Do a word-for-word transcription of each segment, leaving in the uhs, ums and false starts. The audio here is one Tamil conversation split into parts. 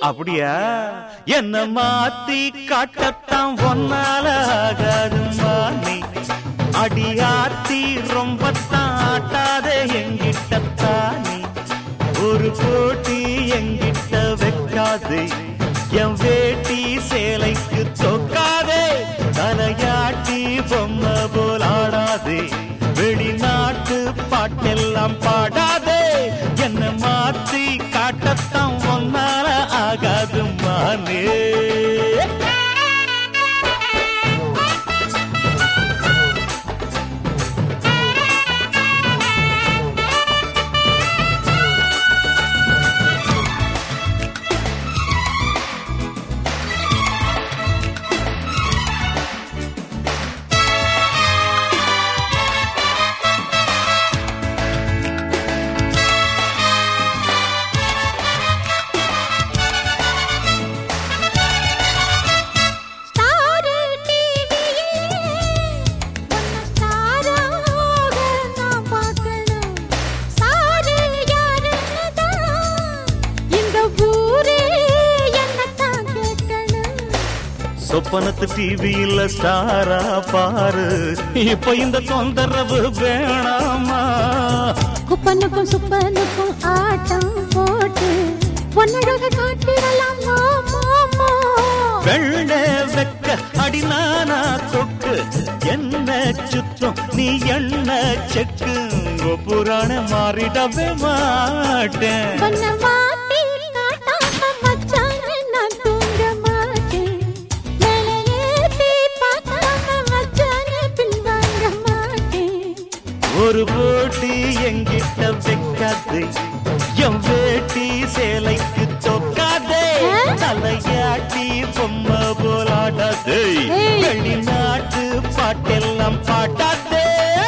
அப்படியா? என்ன மாத்தி காட்டத்தான் ஒன்னால ஆகாதுமா நீ. அடியாத்தி ரொம்பத்தான் ஆட்டாதே எங்கிட்டத்தானே. ஒரு போட்டி எங்கிட்ட வைக்காதே, என் வேட்டி சேலைக்கு தோக்காதே. தலையாட்டி பொம்மை போல் ஆடாதே, வெளிநாட்டு பாட்டெல்லாம் பாடாதே. என்ன மாத்தி காட்டத்தான் ஒன்னால ஆகாது மானே. சொப்பனத்து டிவியில ஸ்டாரா பாரு, இப்ப இந்த தொந்தரவு வேணாமா. குப்பனுக்கும் சுப்பனுக்கும் ஆட்டம் போட்டு பொன்னழக காட்டிடலாம் மாமா. வெள்ள வெக்க அடினானா தொக்கு, என்ன சுத்தம் நீ என்ன செக்கு. புராண மாறிடவே மாட்டேன். ஒரு போட்டி எங்கிட்ட வைக்காதே, என் வேட்டி சேலைக்கு தொக்காதே. தலையாட்டி பொம்மை போலாடாதே, வெளிநாட்டு பாட்டெல்லாம் பாட்டாதே.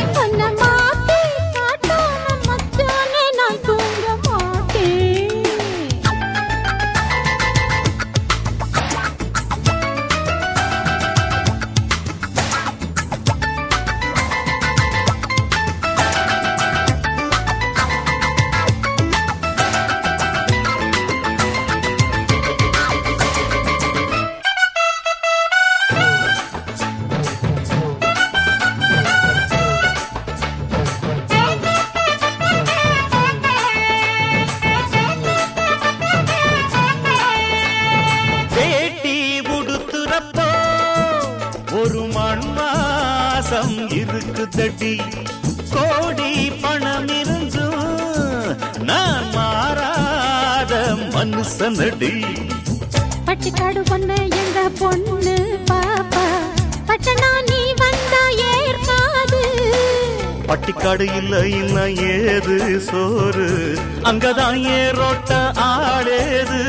ஒரு மண்மாசம் இருக்குதடி, கோடி பணம் இருந்தும் நான் மாறாத மனுஷனடி. பட்டிக்காடு பொண்ணு எங்க பொண்ணு பாப்பா, பட்டனா நீ வந்தா ஏற்காது. பட்டிக்காடு இல்ல இல்ல ஏது சோறு, அங்கதான் ஏரோட்ட ஆடேது.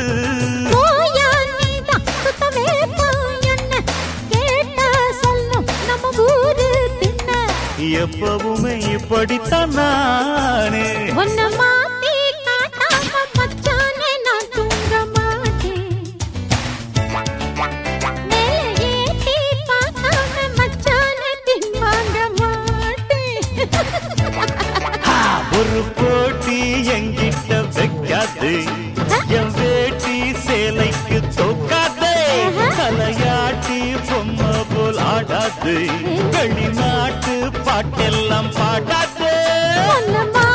எப்பவுமே இப்படித்தான் நானே. ஒன்ன மாத்தி காட்டாம மச்சானே நான் தூங்க மாட்டேன். மேலே ஏத்தி பார்க்காம மச்சானே தின்வாங்க மாட்டேன். ஒரு போட்டி எங்கிட்ட வைக்காதே, என் வேட்டி சேலைக்கு தோக்காதே. தலையாட்டி பொம்மை போல் ஆடாதே, வெளிநாட்டு பாட்டெல்லாம் பாடாதே.